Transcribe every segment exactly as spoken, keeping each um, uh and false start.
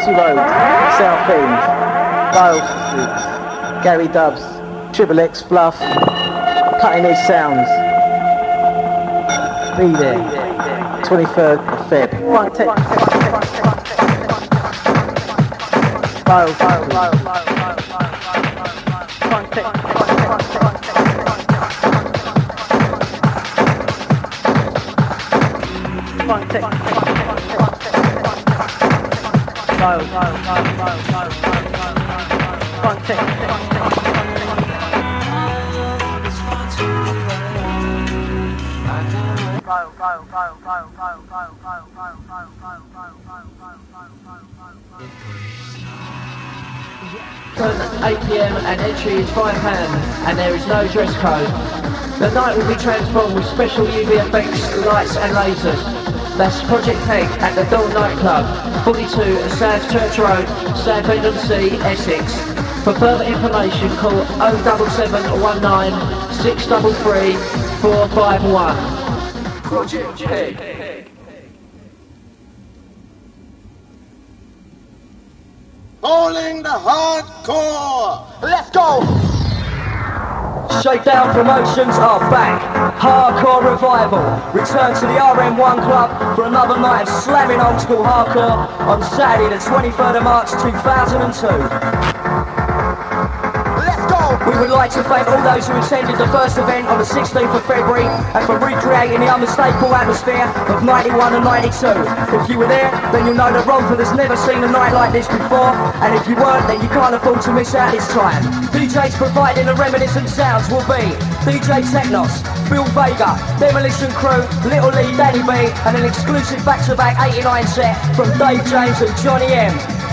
Chelsea Road, South End, Vale Street, Gary Dubs, Triple X Bluff, Cutting Edge Sounds. Be there, twenty-third of February. One take. Vale Street. One take. One take. Vale, vale, vale, vale, vale, vale. One take. eight p m and entry is five pounds and there is no dress code. The night will be transformed with special U V effects, lights and lasers. That's Project Peg at the Dawn Nightclub, forty-two South Church Road, Southend-on-Sea, Essex. For further information call oh seven seven one nine six three three four five one. Project Peg. Calling the hardcore! Let's go! Shakedown Promotions are back. Hardcore Revival. Return to the R M one Club for another night of slamming old school hardcore on Saturday the twenty-third of March two thousand two. We would like to thank all those who attended the first event on the sixteenth of February and for recreating the unmistakable atmosphere of ninety-one and ninety-two. If you were there, then you'll know that Romford has never seen a night like this before, and if you weren't, then you can't afford to miss out this time. D Js providing the reminiscent sounds will be D J Technos, Bill Vega, Demolition Crew, Little Lee, Danny B, and an exclusive back-to-back eighty-nine set from Dave James and Johnny M.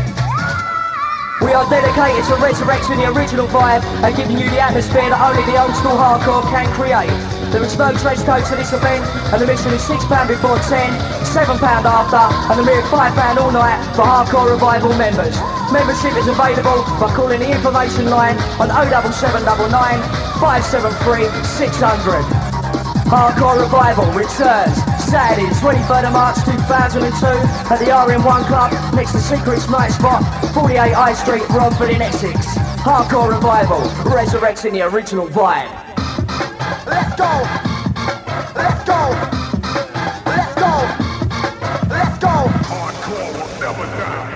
We are dedicated to resurrecting the original vibe and giving you the atmosphere that only the old school hardcore can create. There is no dress code to this event, and admission is six pounds before ten, seven pounds after, and a mere five pounds all night for Hardcore Revival members. Membership is available by calling the information line on oh seven seven nine nine five seven three six hundred. Hardcore Revival returns Saturday the twenty-third of March two thousand two at the R M one Club next to Secret's Night Spot, forty-eight High Street, Romford in Essex. Hardcore Revival, resurrecting the original vibe. Let's go! Let's go! Let's go! Let's go! Hardcore will never die.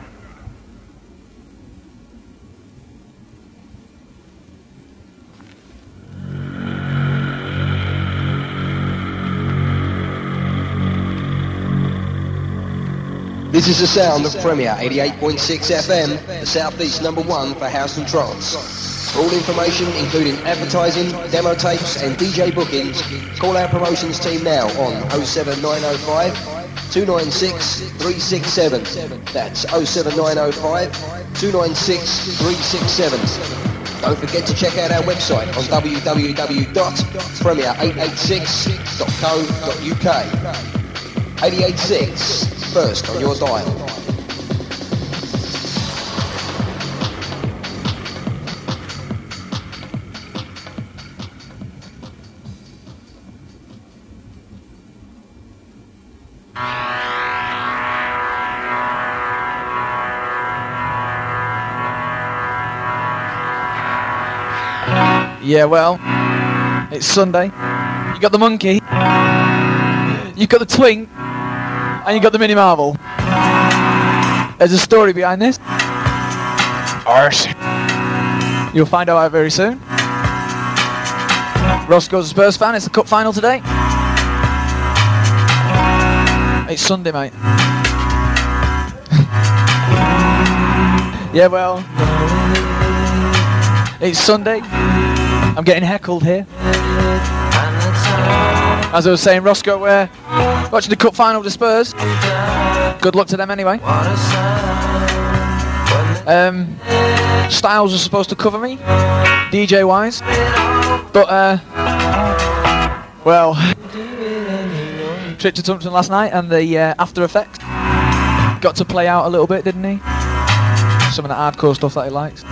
This is the sound of Premier eighty-eight point six F M, the Southeast number one for house and trance. For all information, including advertising, demo tapes and D J bookings, call our promotions team now on oh seven nine oh five two nine six three six seven. That's oh seven nine oh five two nine six three six seven. Don't forget to check out our website on w w w dot premier eight eight six dot co dot u k. eight eight six, first on your dial. Yeah, well, it's Sunday. You got the monkey, you got the twink, and you got the mini marble. There's a story behind this. Arse. You'll find out very soon. Roscoe's a Spurs fan. It's the cup final today. It's Sunday, mate. Yeah, well, it's Sunday. I'm getting heckled here. As I was saying, Roscoe, uh, watching the cup final of the Spurs. Good luck to them anyway. Um, Styles was supposed to cover me, D J wise, but uh, well, trip to Tumpton last night and the uh, after effects got to play out a little bit, didn't he? Some of the hardcore stuff that he likes.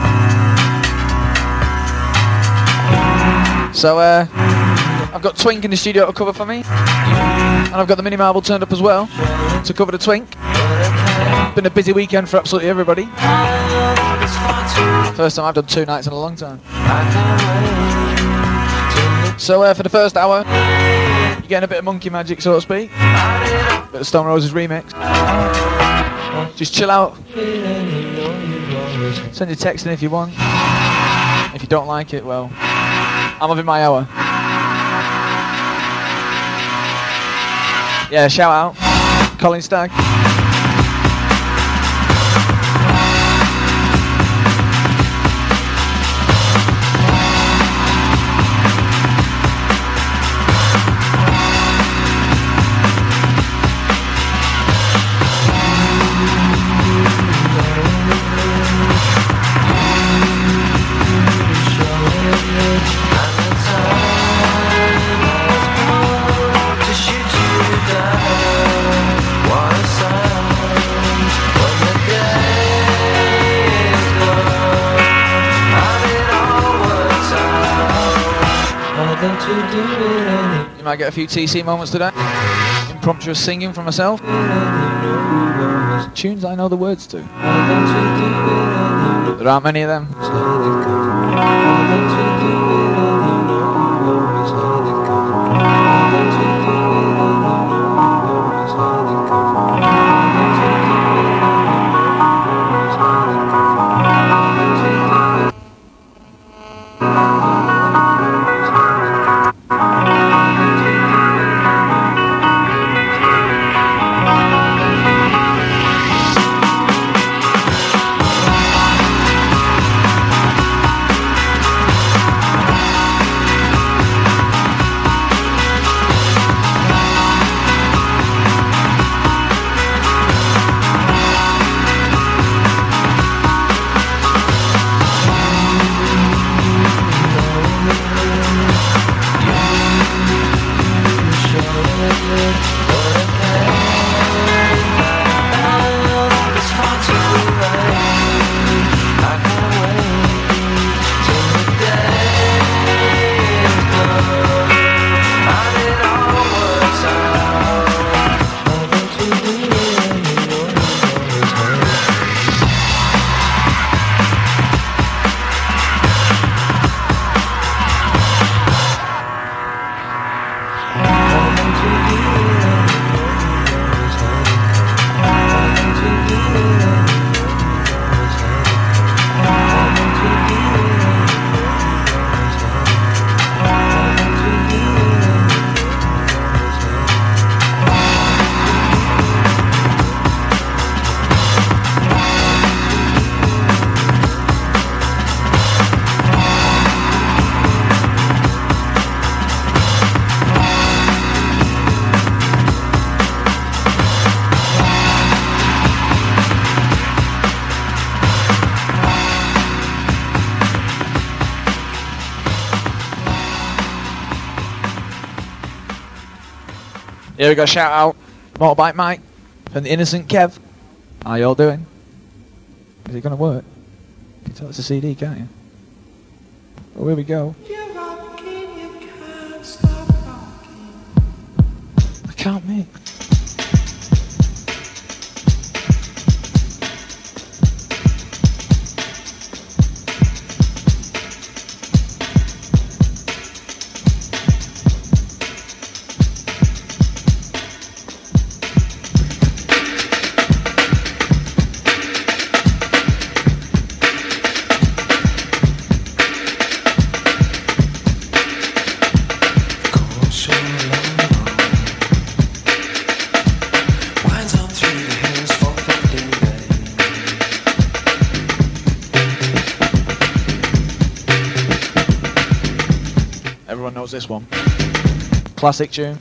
So uh, I've got Twink in the studio to cover for me, and I've got the mini marble turned up as well to cover the Twink. been a busy weekend for absolutely everybody. First time I've done two nights in a long time. So uh, for the first hour, you're getting a bit of monkey magic, so to speak. A bit of Stone Roses remix. Just chill out. Send your text in if you want. If you don't like it, well, I'm having my hour. Yeah, shout out. Colin Stagg. You might get a few T C moments today. Impromptu singing from myself. Tunes I know the words to. There aren't many of them. Here we go, shout out Motorbike Mike and the Innocent Kev. How y'all doing? Is it going to work? You can tell it's a C D, can't you? Oh, here we go. I can't make. This one. Classic tune.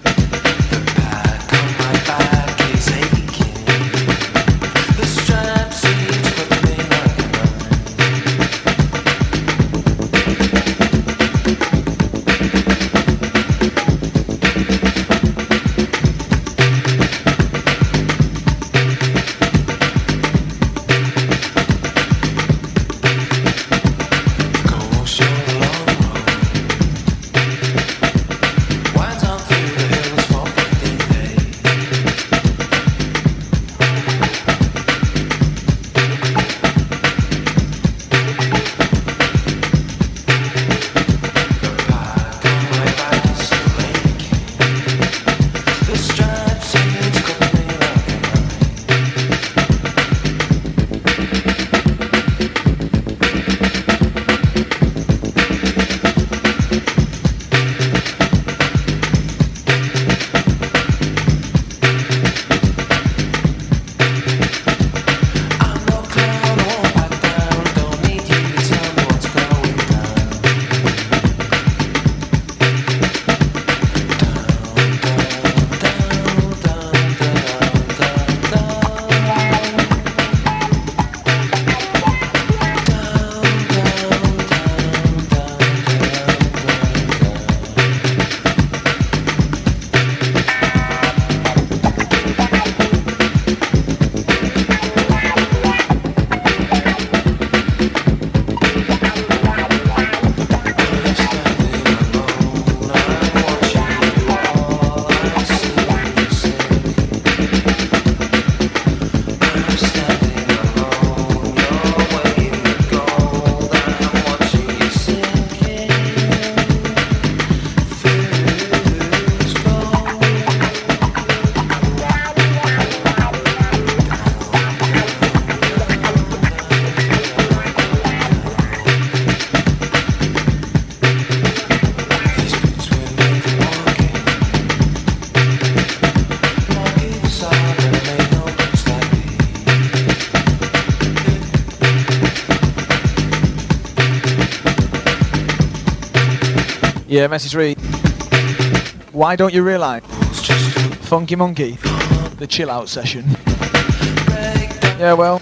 Yeah, message read. Why don't you realise? Funky Monkey, the chill out session. Yeah, well,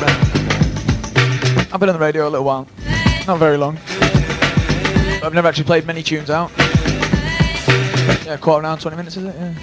I've been on the radio a little while. Not very long. But I've never actually played many tunes out. Yeah, quarter of an hour, twenty minutes, is it? Yeah.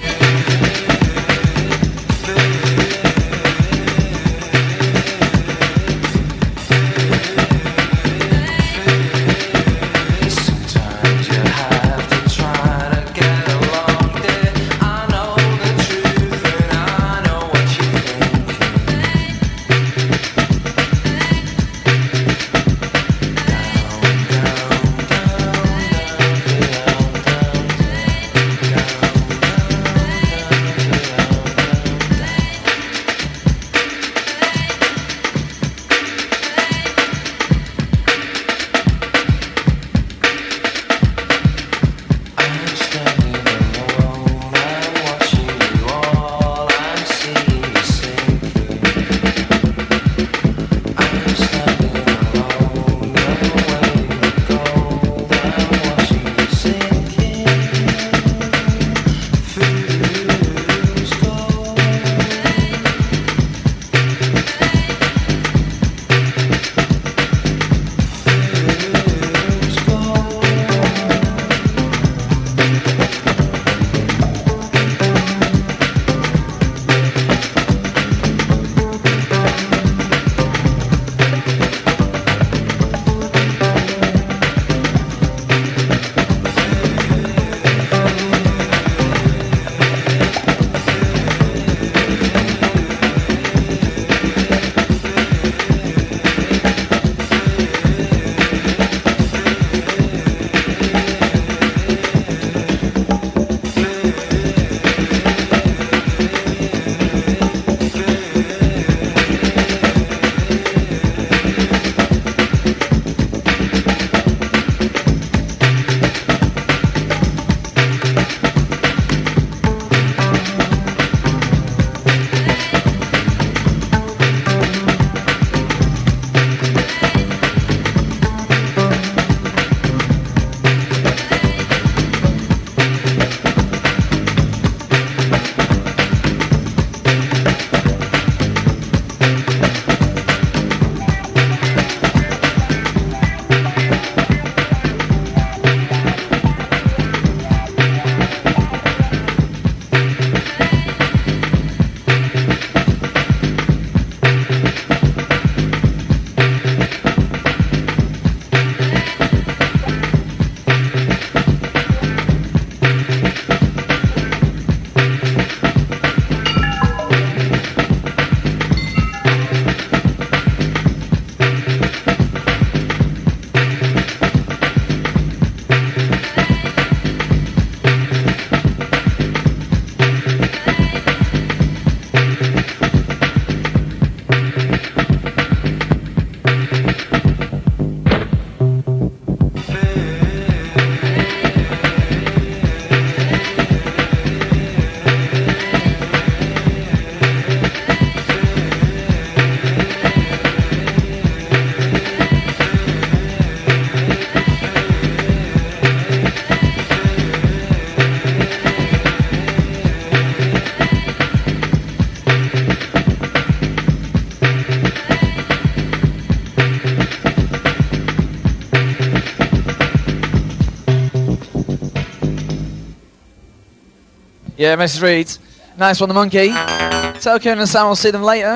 Yeah, message reads, nice one, the monkey. Tell Kieran and Sam we'll see them later.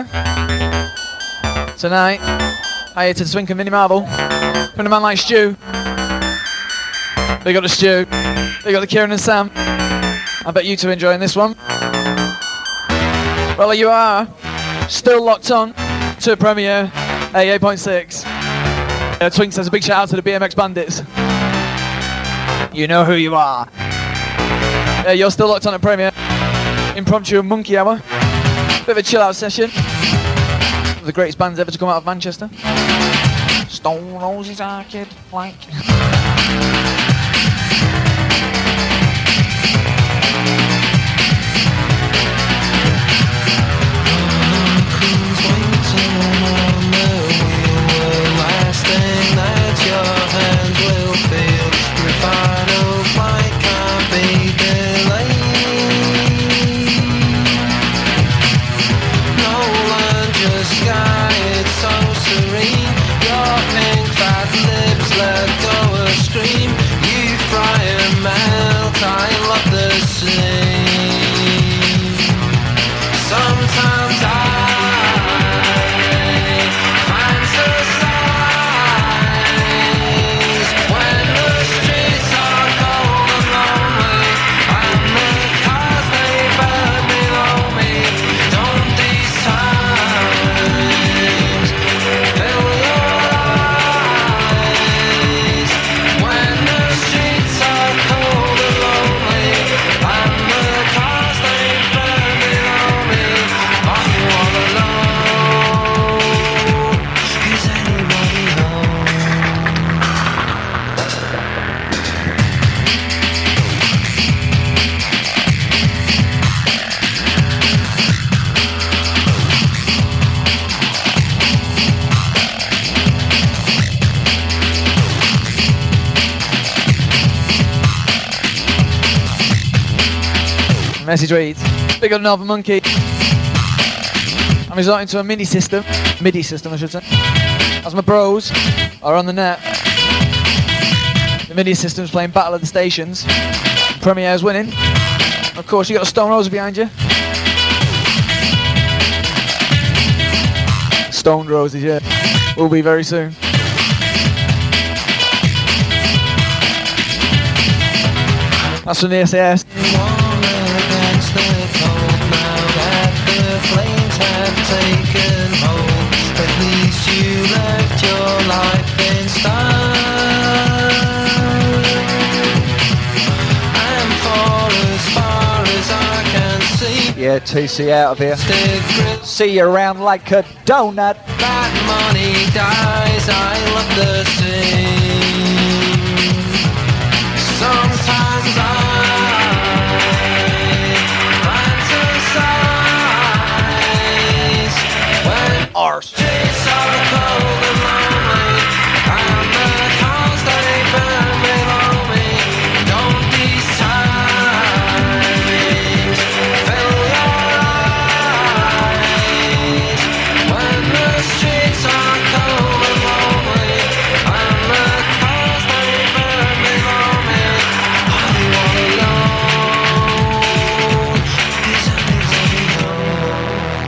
Tonight, hiya to the Swink and Mini Marble. From a man like Stu. They got the Stu. They got the Kieran and Sam. I bet you two are enjoying this one. Well, you are still locked on to Premiere eighty-eight point six. Uh, Twink says a big shout out to the B M X Bandits. You know who you are. Uh, you're still locked on at Premiere. Impromptu Monkey Hour. Bit of a chill out session. One of the greatest bands ever to come out of Manchester. Stone Roses Arcade Flank. Your hands will feel refined. Message reads, big up Northern Monkey. I'm resorting to a mini system, MIDI system I should say, as my bros are on the net. The MIDI system's playing Battle of the Stations. Premier's winning. Of course, you got a Stone Roses behind you. Stone Roses, yeah. Will be very soon. That's from the S A S. Taken hold, at least you left your life in style. And for as far as I can see, yeah, T C out of here. See you around like a donut. That money dies, I love the scene. Sometimes I Arse. Streets are cold and lonely, and the cars they burn below me. Don't these times fill your eyes? When the streets are cold and lonely, and the cars they burn below me. Are you all alone? Is everything alone?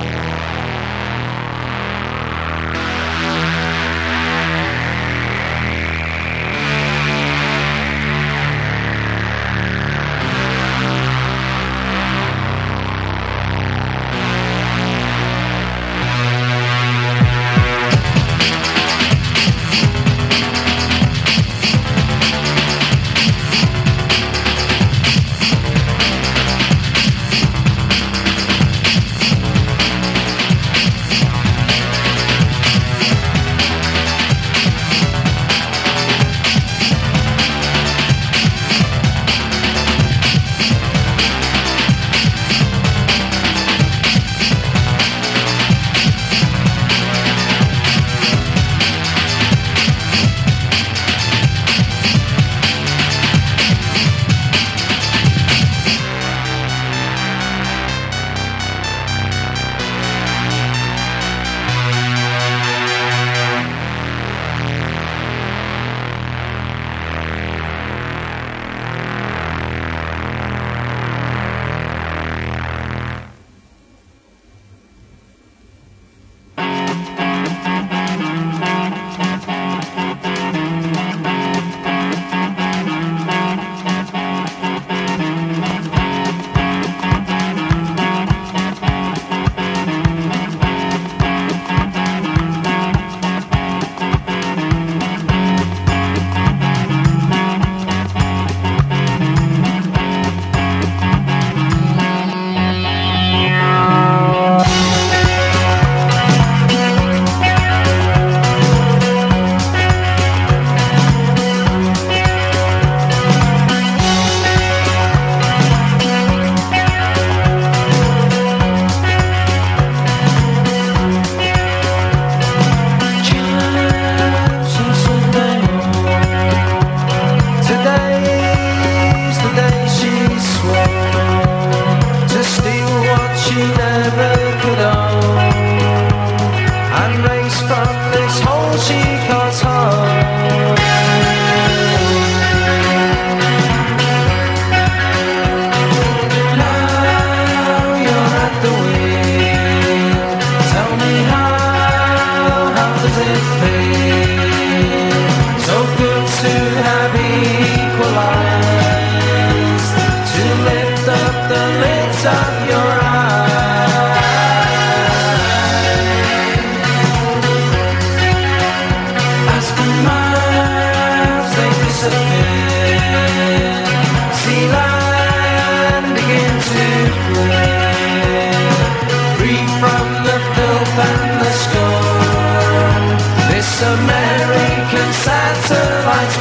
American satellites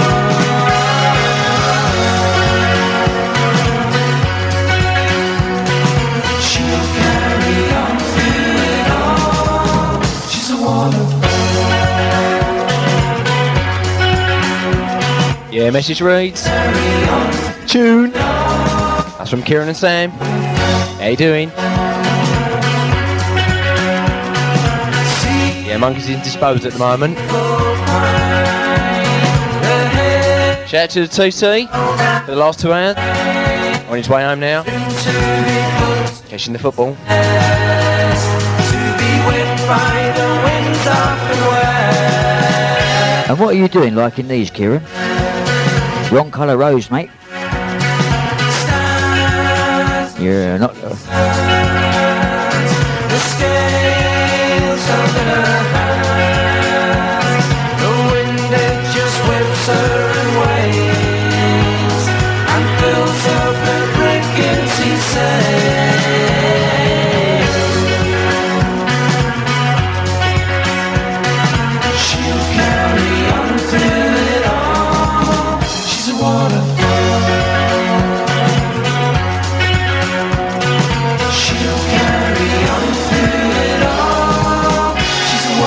she'll carry on through it all. She's a waterfall. Yeah, message reads. Tune. That's from Kieran and Sam. How you doing? Yeah, Monkey's indisposed at the moment. Shout out to the T C for the last two hours. On his way home now. Catching the football. And what are you doing liking these, Kieran? Wrong colour rose, mate. You're not... Uh... The scales are gonna hurt. The wind it just whips her and waves and fills up her pregnancy sails. She'll carry on through it all. She's a waterfall. She'll carry on through it all. She's a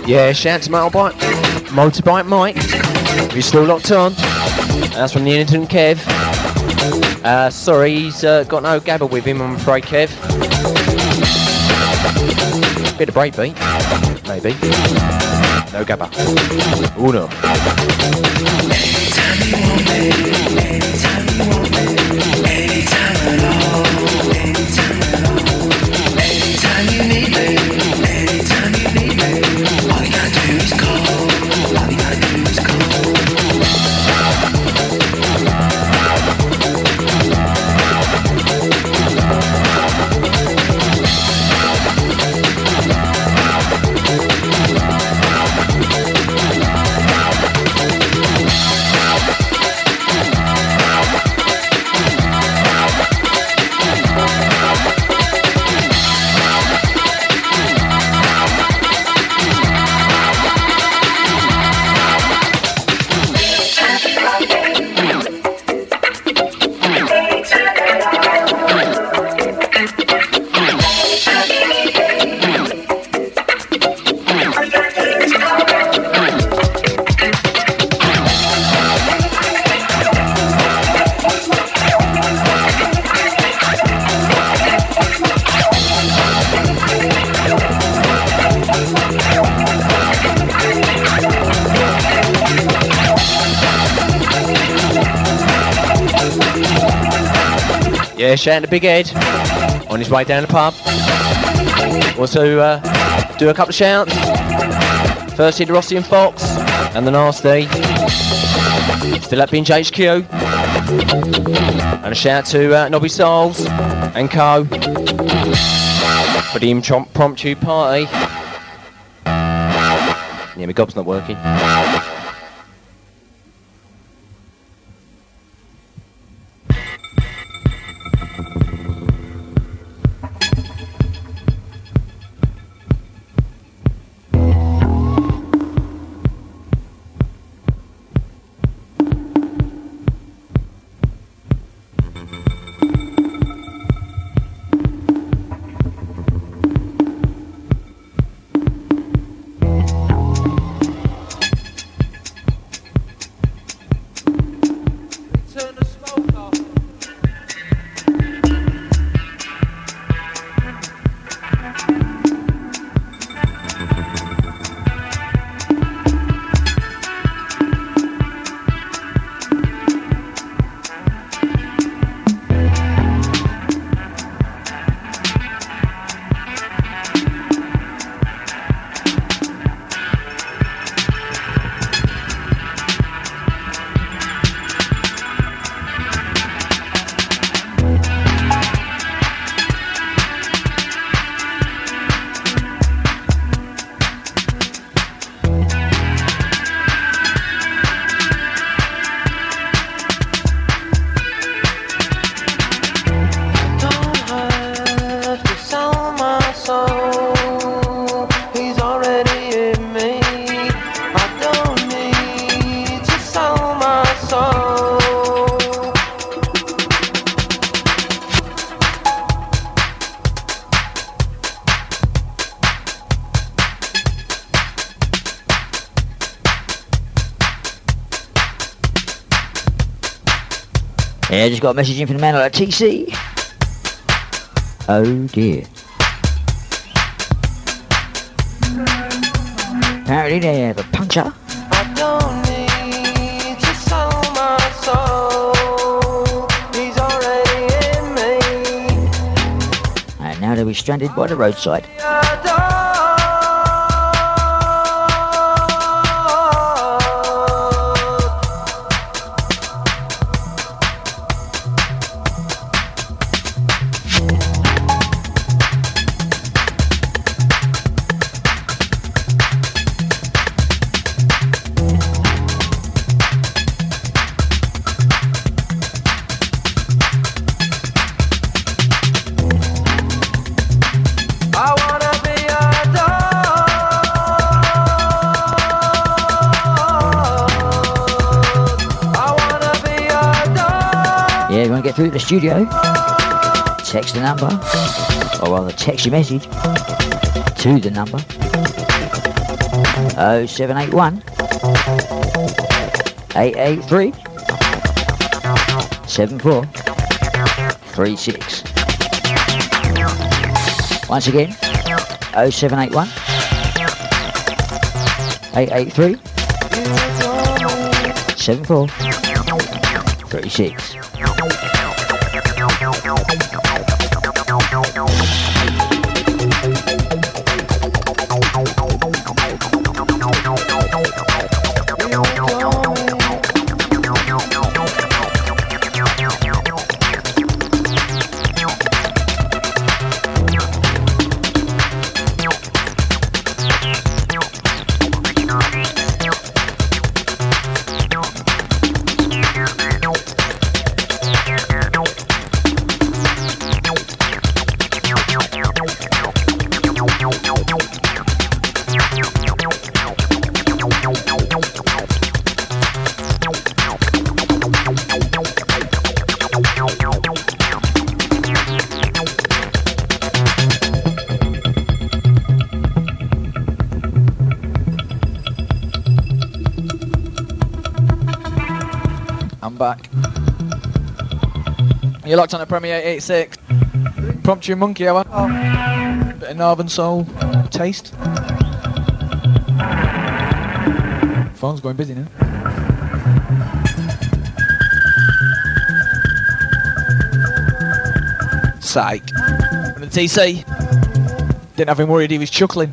Yeah, shout to Motorbike, Motorbike Mike. You're still locked on. That's from Newington Kev. Uh, sorry, he's uh, got no gabba with him, I'm afraid, Kev. Bit of breakbeat, maybe. No gabba. Oh no. Anytime you want me, anytime you want me, anytime at all, anytime at all. Anytime you need me, anytime you need me, all you gotta do is call, all you gotta do is call. Yeah, shout to Big Ed on his way down the pub. Also, uh, do a couple of shouts. Firstly to Rossi and Fox and the Nasty. Still at Binge H Q. And a shout to uh, Nobby Souls and Co. for the impromptu party. Yeah, my gob's not working. Yeah, I just got a message in from the man at T C. Oh dear. Apparently they have a puncher. I don't need to sell my soul. He's already in me. And now they'll be stranded by the roadside. Get through the studio, text the number, or rather text your message to the number oh seven eight one, eight eight three, seven four three six. Once again, oh seven eight one, eight eight three, seven four three six. Back. You're locked on a Premier eight eighty-six. Promptu Monkey Hour. Bit of Northern Soul taste. Phone's going busy now. Psych. And the T C. Didn't have him worried, he was chuckling.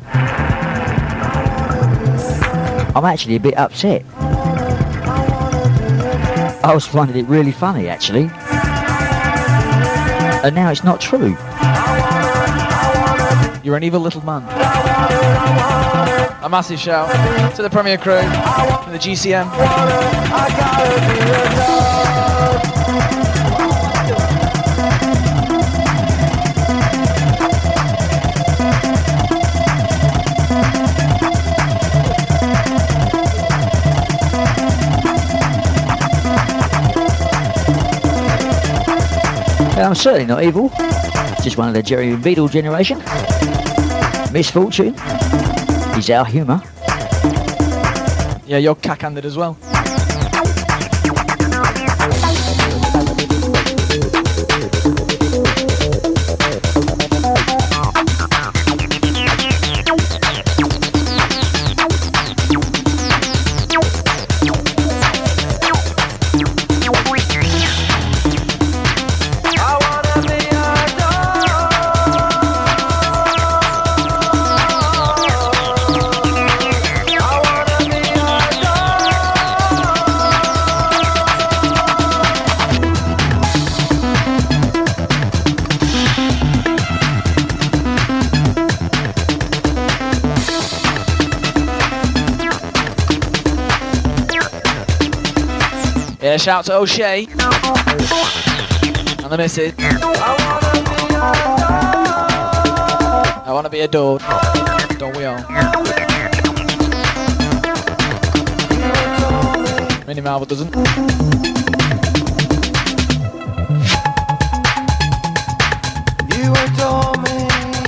I'm actually a bit upset. I was finding it really funny, actually. And now it's not true. You're an evil little man. A massive shout to the Premier crew from the G C M. I'm certainly not evil. Just one of the Jerry and Beadle generation. Misfortune is our humour. Yeah, you're cack-handed as well. Yeah, shout out to O'Shea and the missus. I want to be adored. Don't we all? Minnie Marvel doesn't. You adore me.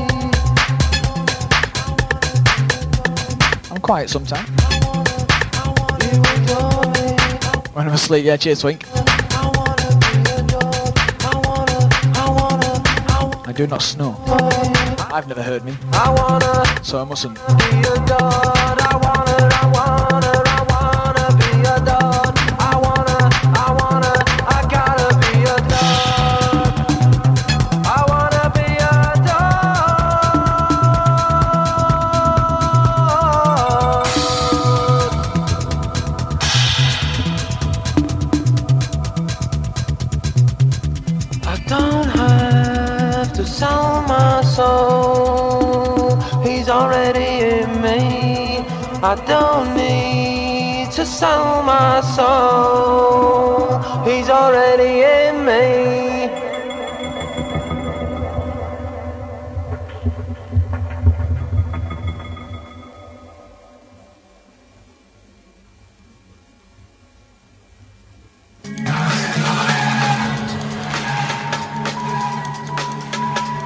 I'm quiet sometimes. When I'm asleep, yeah, cheers, Swink. I do not snore. I've never heard me, so I mustn't. I don't need to sell my soul. He's already in me.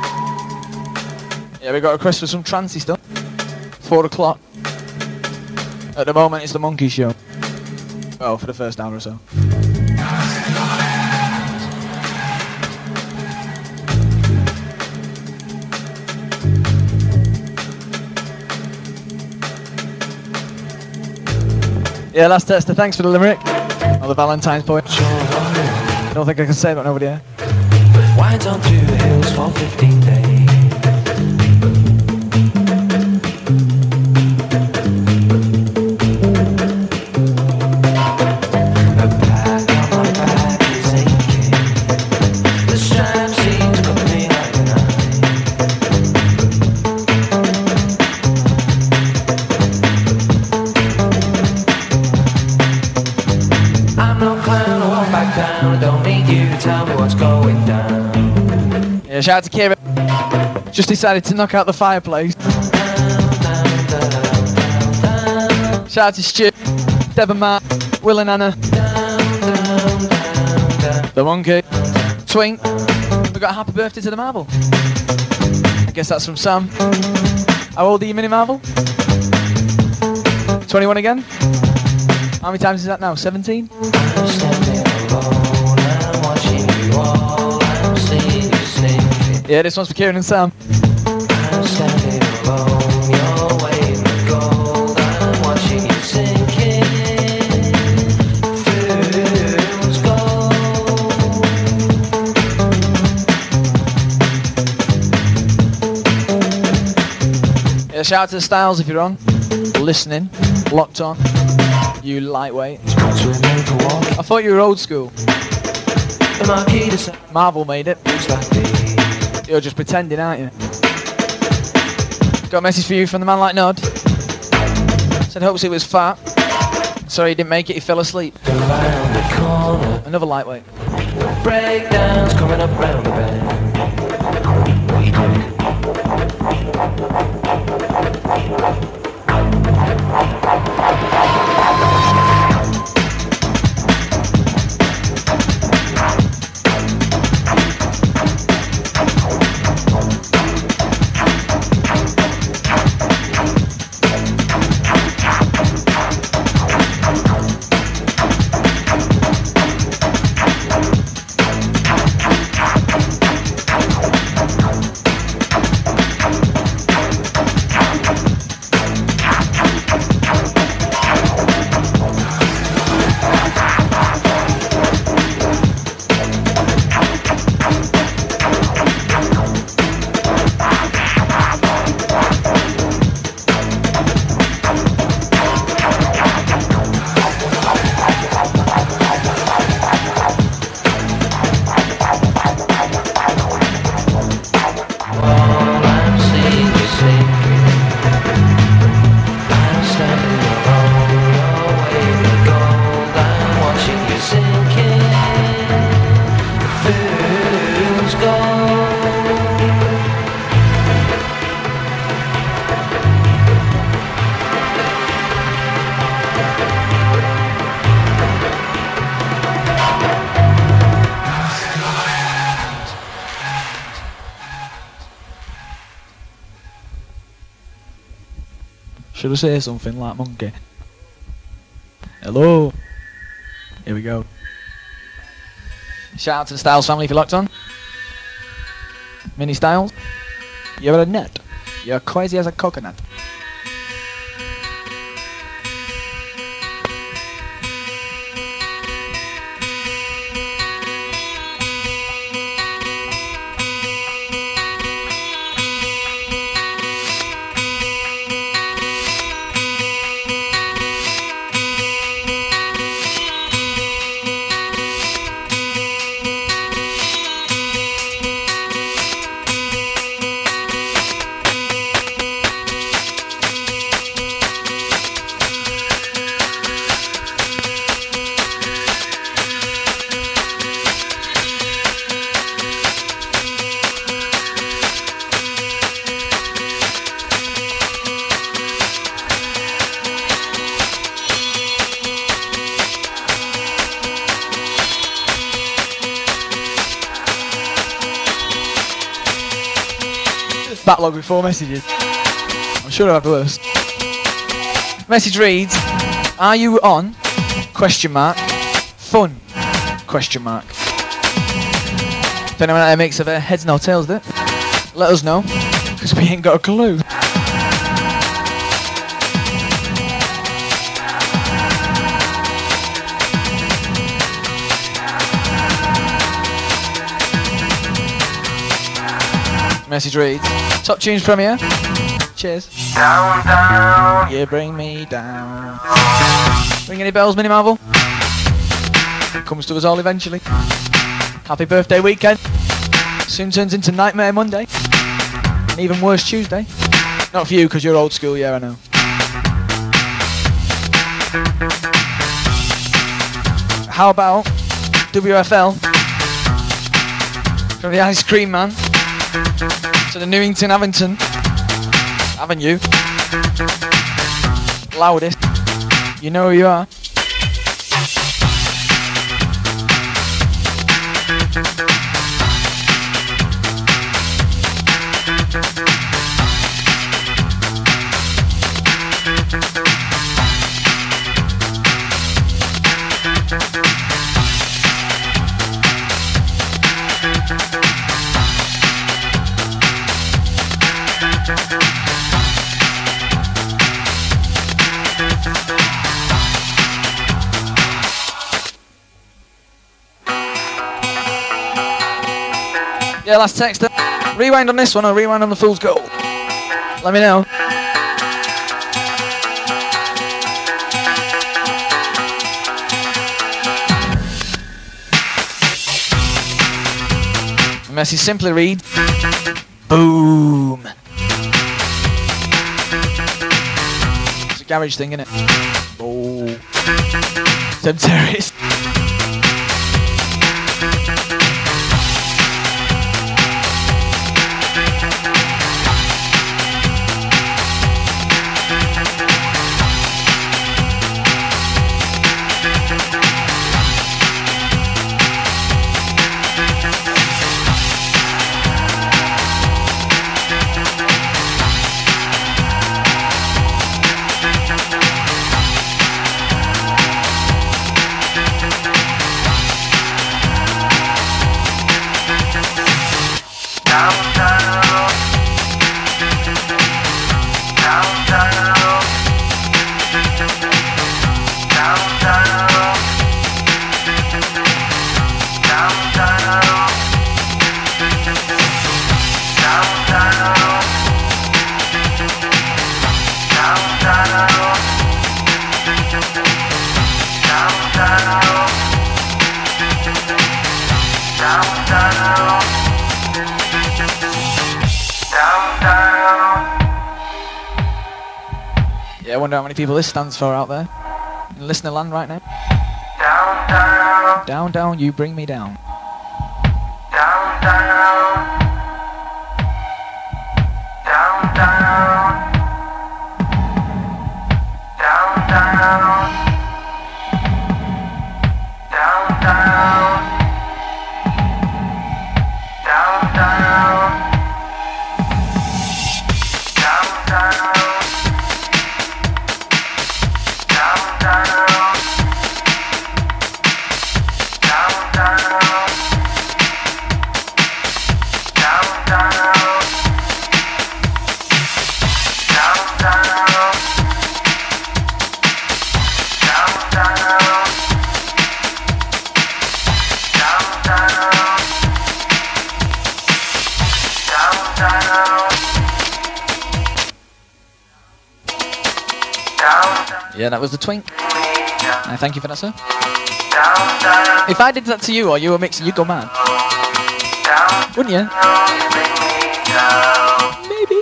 Yeah, we got a request for some trancey stuff. Four o'clock. At the moment, it's the Monkey Show. Well, for the first hour or so. Yeah, last tester, thanks for the limerick. Or the Valentine's poem. I don't think I can say that over here. Winds on through the hills for fifteen days. The pack on my back is aching. The strap seems to me like a knife. I'm no clown, I walk back down. I don't need you to tell me what's going down. Yeah, shout out to Kieran. Just decided to knock out the fireplace. Shout out to Stu, Deb and Matt, Will and Anna, the Monkey, Twink. We got a happy birthday to the Marble. I guess that's from Sam. How old are you, Mini Marble? twenty-one again? How many times is that now? seventeen? I'm standing alone, I'm watching you all, I'm seeing you sneaking. Yeah, this one's for Kieran and Sam. I'm standing alone, you're waving the gold, I'm watching you sinking. Fool's gold. Yeah, shout out to the Styles if you're on. Listening. Locked on. You lightweight. Spots were made for walking. I thought you were old school. The marquee decided Marvel made it. looks like me. You're just pretending, aren't you? Got a message for you from the man like Nod. Said hopes it was fat. Sorry he didn't make it, he fell asleep. Around the corner, Another lightweight. breakdowns coming up round the bend. We do. Should I say something like Monkey? Hello. Here we go. Shout out to the Styles family if you're locked on. Mini Styles. You're a nut. You're crazy as a coconut. Backlog with four messages. I'm sure I have worse. Message reads, are you on? Question mark. Fun? Question mark. If anyone out there makes of their heads nor tails of it, let us know, because we ain't got a clue. Message reads, top tunes from you. Cheers. Down, down. You bring me down. Ring any bells, Mini Marvel? It comes to us all eventually. Happy birthday weekend. Soon turns into Nightmare Monday. And even worse Tuesday. Not for you, because you're old school, yeah, I know. How about W F L? From the Ice Cream Man to the Newington Avington Avenue. Loudest. You know who you are. Yeah, last text. Rewind on this one or rewind on the Fool's Gold? Let me know. The message simply reads, boom. It's a garage thing, isn't it? Oh. Them terrorists. Yeah, I wonder how many people this stands for out there in listener land right now. Down, down. Down, down, you bring me down. Down, down. Down, down. Down, down. Down, down. Down, down. Down, down. Yeah, that was the twink. I thank you for that, sir. If I did that to you or you were mixing, you'd go mad. Wouldn't you? Maybe.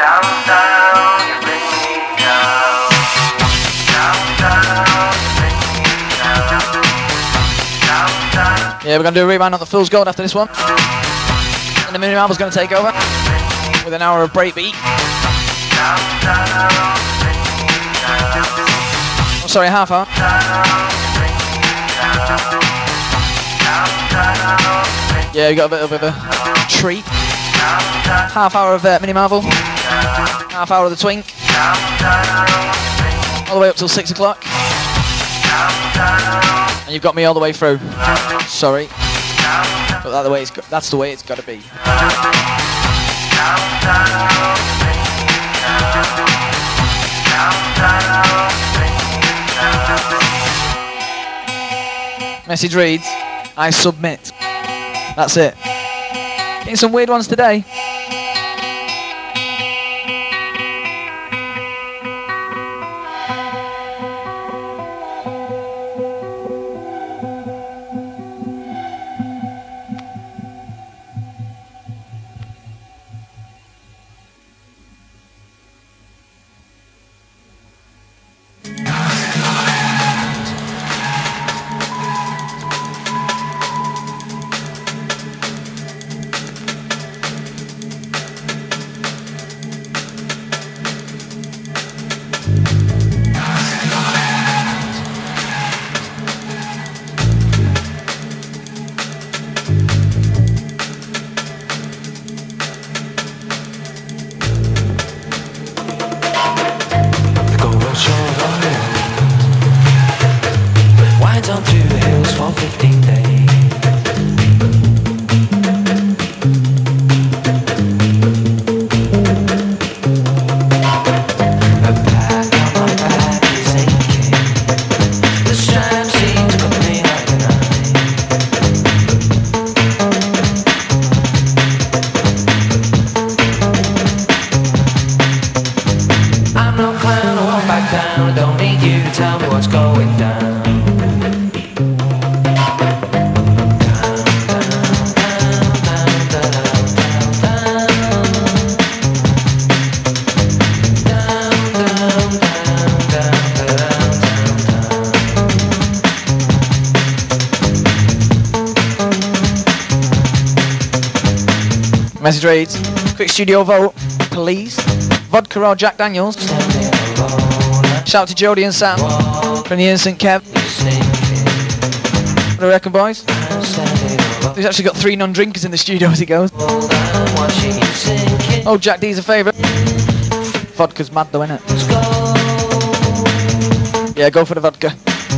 Yeah, we're going to do a rewind on the Fool's Gold after this one. And the Mini Marvel's going to take over with an hour of breakbeat. Oh, sorry, half hour. Yeah, we got a bit of a treat. Half hour of uh, Mini Marvel. Half hour of the Twink. all the way up till six o'clock. And you've got me all the way through. Sorry. But that the way it's go- that's the way it's got to be. Message reads, I submit. That's it. Getting some weird ones today. Message reads, quick studio vote, please. Vodka or Jack Daniels? Shout to Jody and Sam from the Innocent Kev. What do you reckon, boys? We've actually got three non-drinkers in the studio as it goes. Oh, Jack D's a favourite. Vodka's mad though, innit? Yeah, go for the vodka.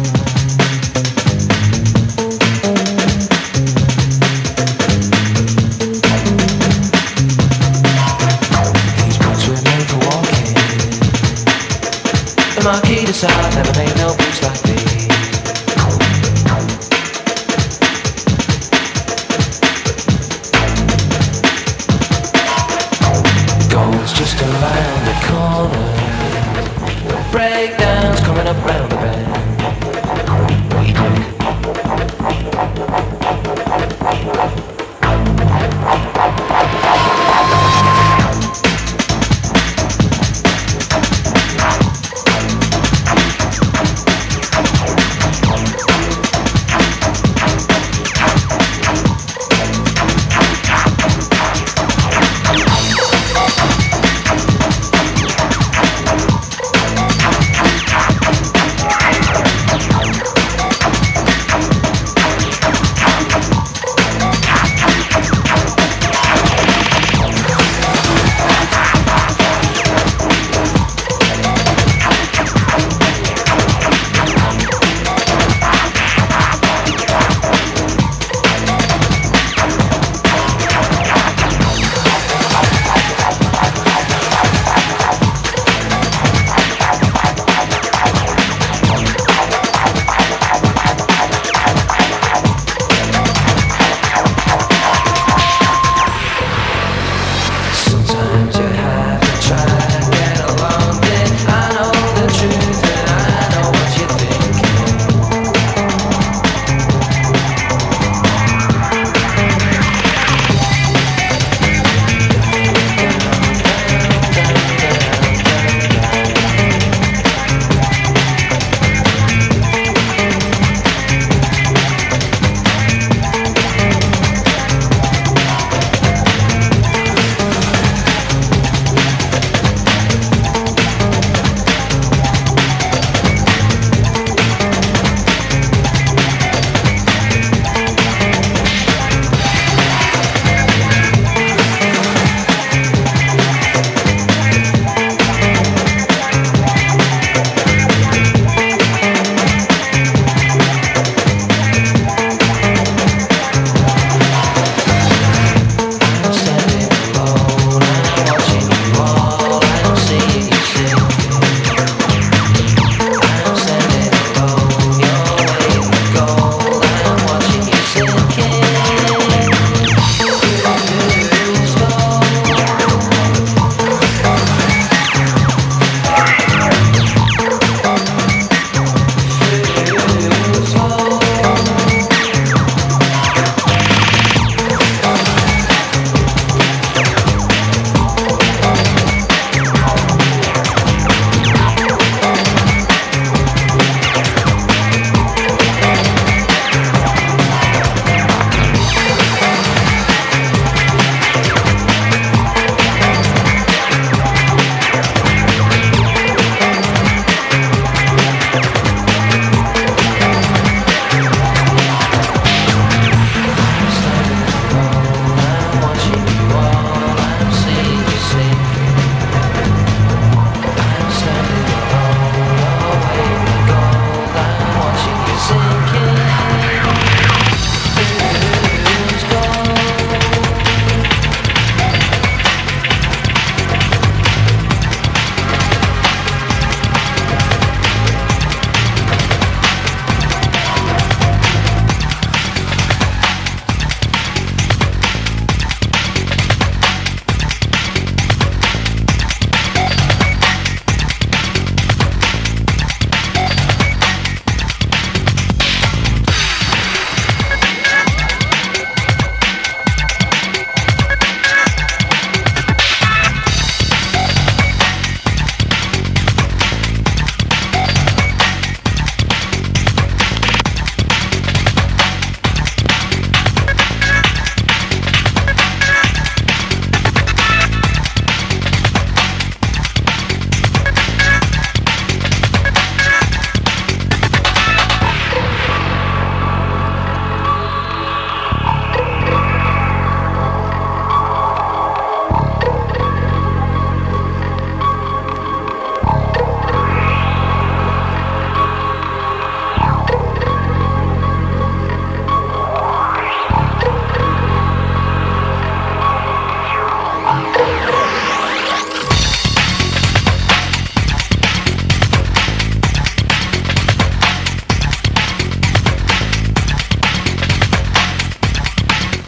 The Marquis de Sade never made no boots like these. Gold's just around the corner. Breakdowns coming up round the bend. What you think?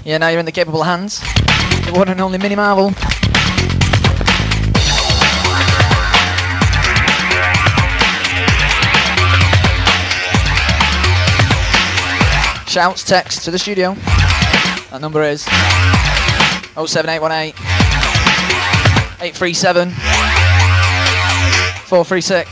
Yeah, now you're in the capable hands. The one and only Mini Marvel. Shouts, text to the studio. That number is oh seven eight one eight, eight three seven, four three six.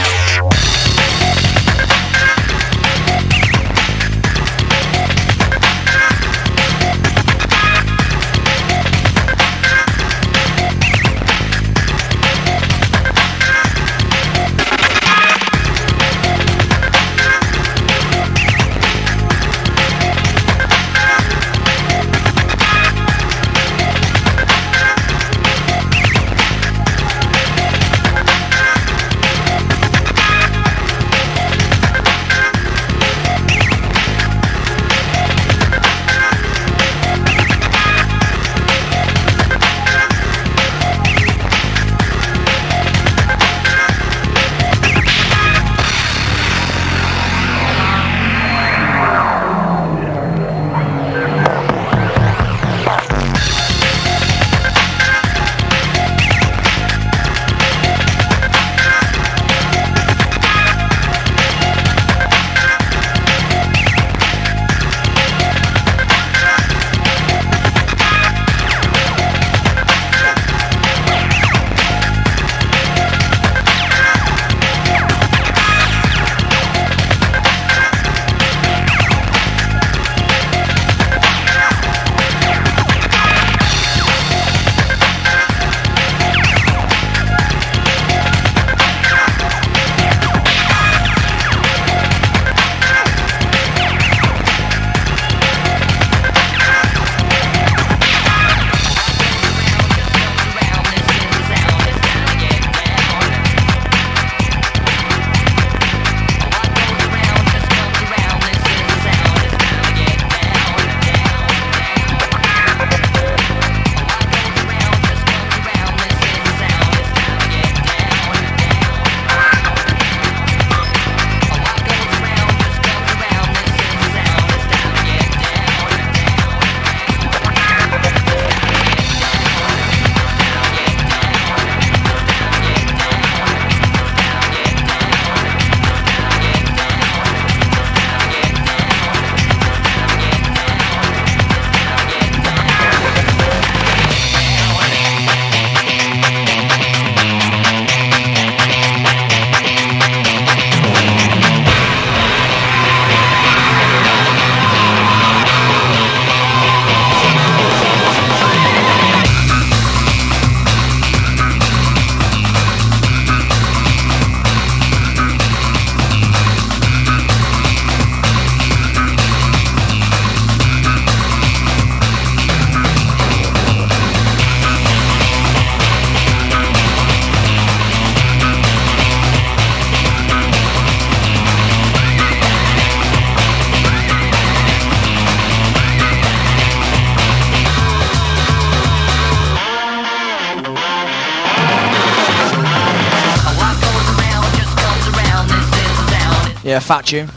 Yeah, fat tune.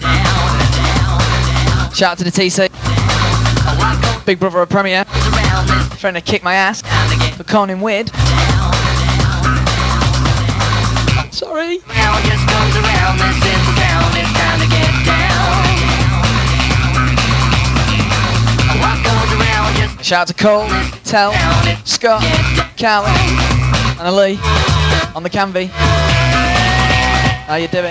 Shout out to the T C. Big brother of Premier. Trying to kick my ass for calling him weird. Sorry. Shout out to Cole, Tell, Scott, Cal, and Ali on the Canvey. How you doing?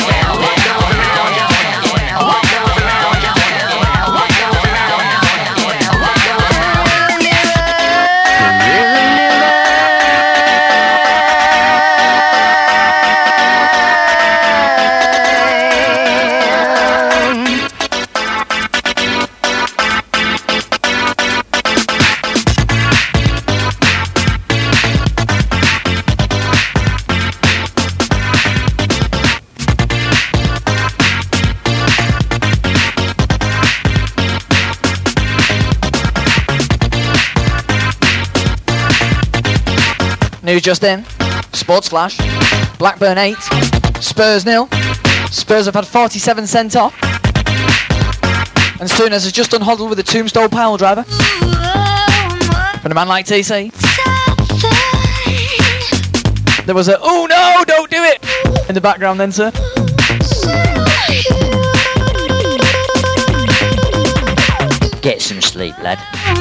News just in. Sports Flash. Blackburn eight. Spurs nil. Spurs have had forty-seven sent off. And Sooners has just done Hoddle with a tombstone pile driver. From a man like T C. There was a, oh no, don't do it, in the background then, sir. Get some sleep, lad.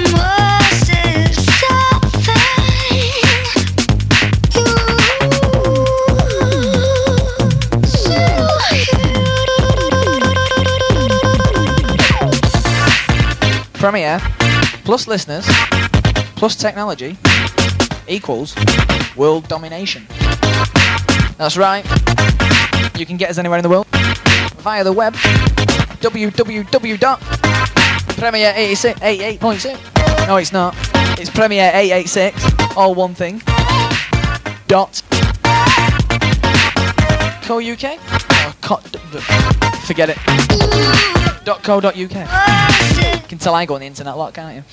Premiere plus listeners plus technology equals world domination. That's right. You can get us anywhere in the world via the web. w w w dot premiere eighty-eight point six. No, it's not. It's Premiere eight eighty-six, all one thing. Dot co uk. Oh, co- d- d- forget it. Dot co. Dot uk. You can tell I go on the internet a lot, can't you?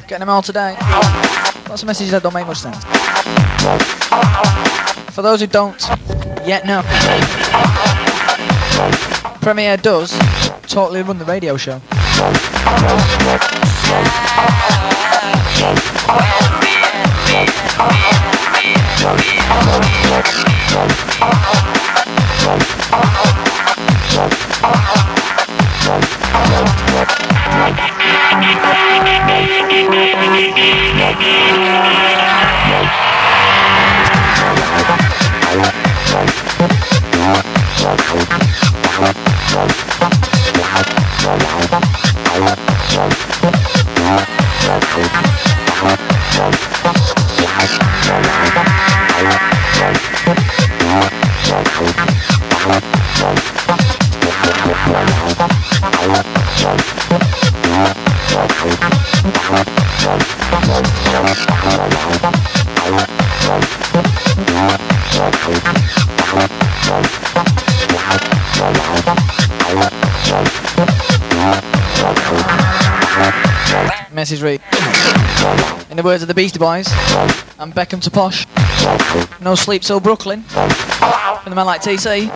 Getting them all today. Lots of messages that don't make much sense. For those who don't yet know, Premier does totally run the radio show. Message read. In the words of the Beastie Boys, I'm Beckham to Posh. No sleep till Brooklyn. From the man like T C.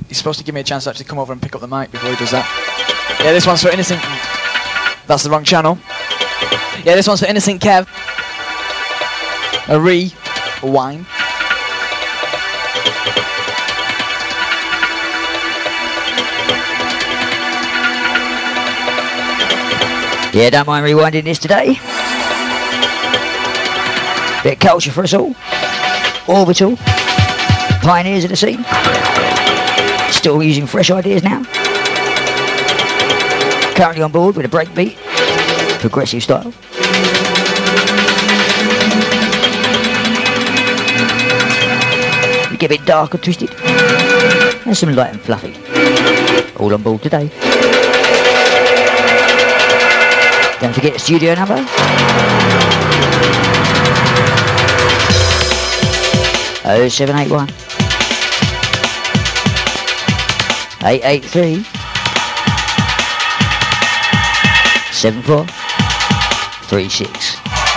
he's supposed to give me a chance to actually come over and pick up the mic before he does that. Yeah, this one's for Innocent. That's the wrong channel. Yeah, this one's for Innocent Kev. A re wine. Yeah, don't mind rewinding this today. Bit of culture for us all. Orbital. Pioneers of the scene. Still using fresh ideas now. Currently on board with a breakbeat. Progressive style. We get a bit dark and twisted. And some light and fluffy. All on board today. Don't forget the studio number. oh seven eight one eight eight three seven four three six.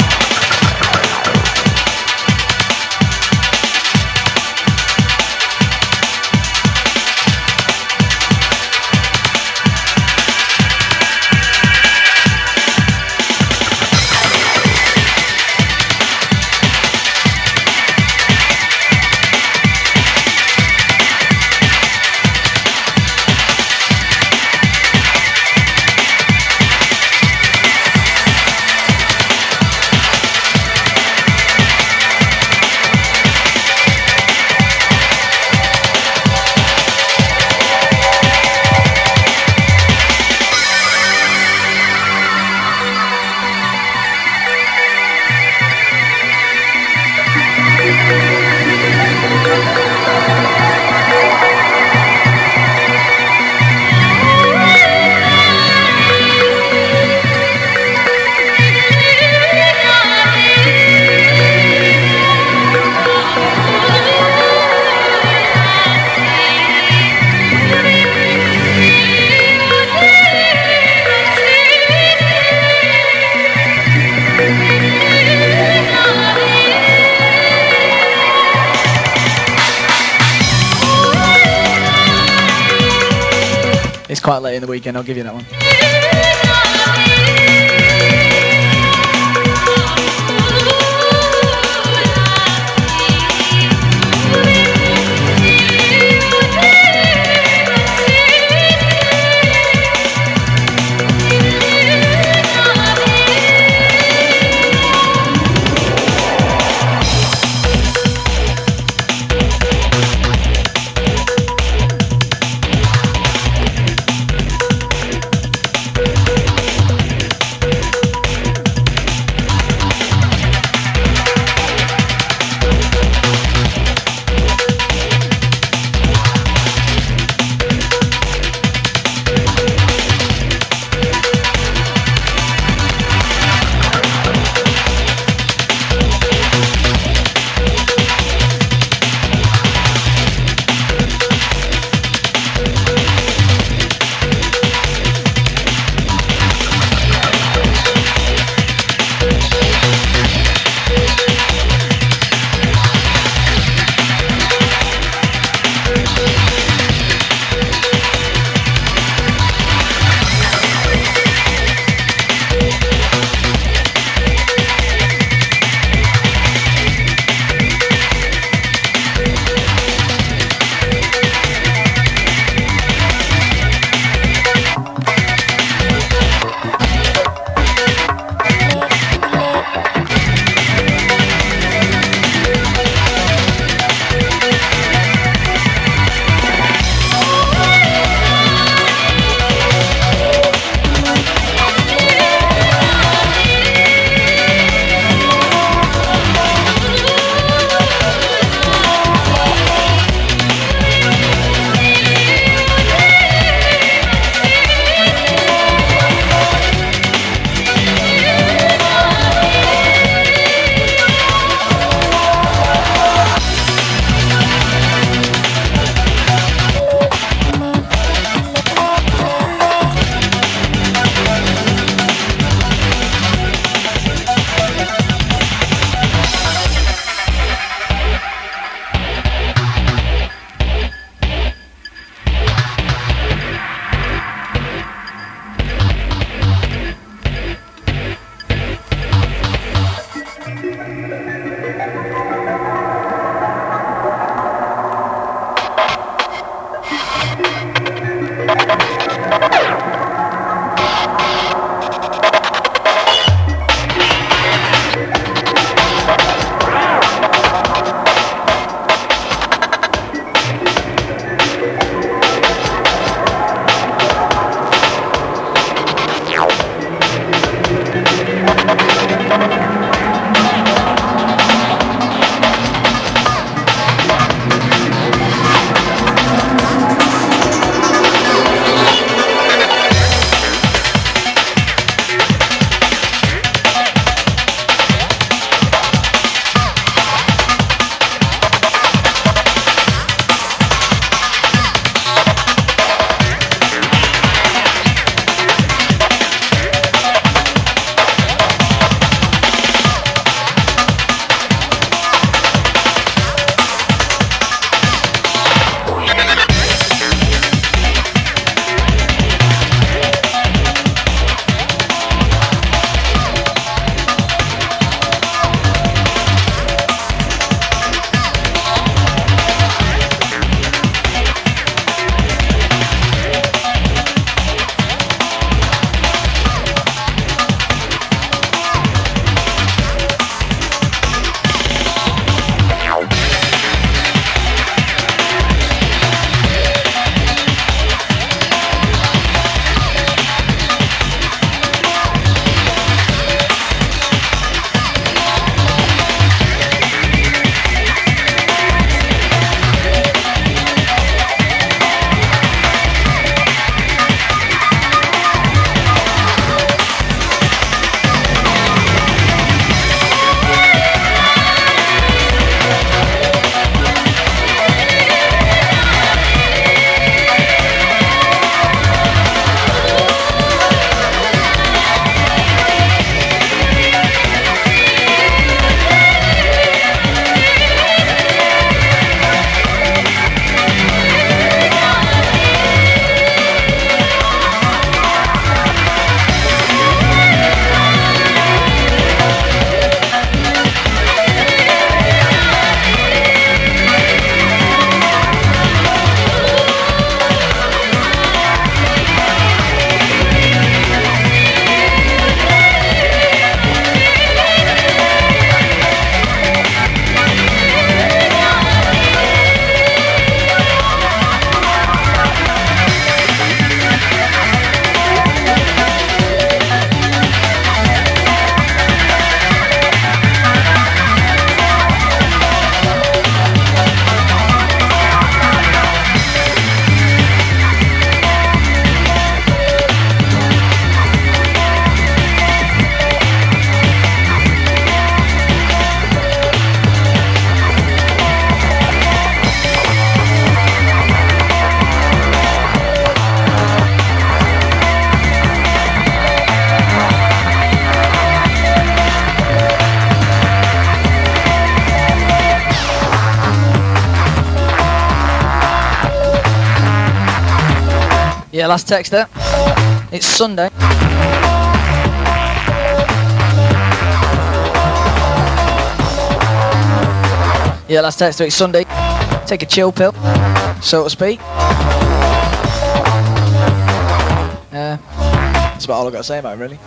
Quite late in the weekend, I'll give you that one. Yeah, last text there. It's Sunday. Yeah, last text there. It's Sunday. Take a chill pill, so to speak. Uh, that's about all I've got to say about it, really.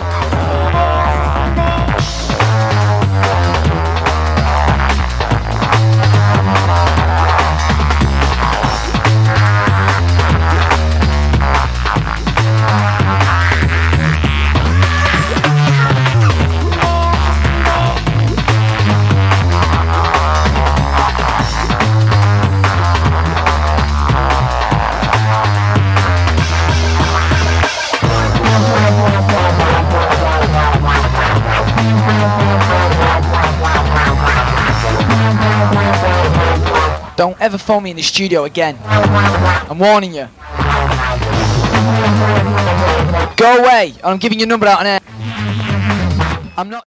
Don't ever phone me in the studio again. I'm warning you. Go away. I'm giving your number out on air. I'm not...